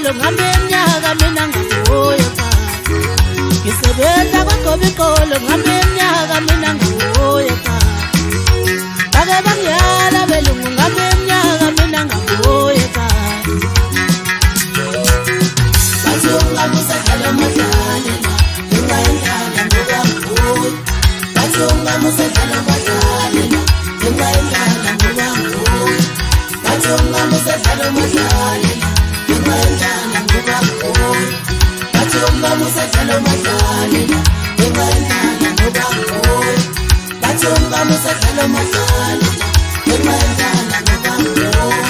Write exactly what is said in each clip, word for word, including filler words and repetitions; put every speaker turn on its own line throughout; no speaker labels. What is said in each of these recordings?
Bikolo ngambe mnyaka mina ngabuya ekhaya. Ngisebenza kwa Bikolo ngambe mnyaka mina ngabuya ekhaya. Bake bangiyala belungu ngambe mnyaka mina ngabuya ekhaya. Bathunga musadlala madlala ngenxa yendlala ngoba nguwe. Bathunga musadlala madlala ngenxa yendlala ngoba nguwe. Bathunga musadlala madlala ngenxa yendlala ngoba nguwe. Bathunga musadlala madlala ngenxa yendlala ngoba nguwe. Bathunga musadlala madlala ngenxa yendlala ngoba nguwe.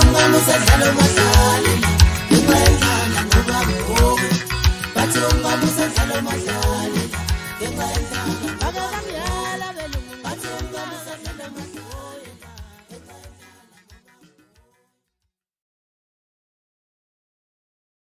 Bathunga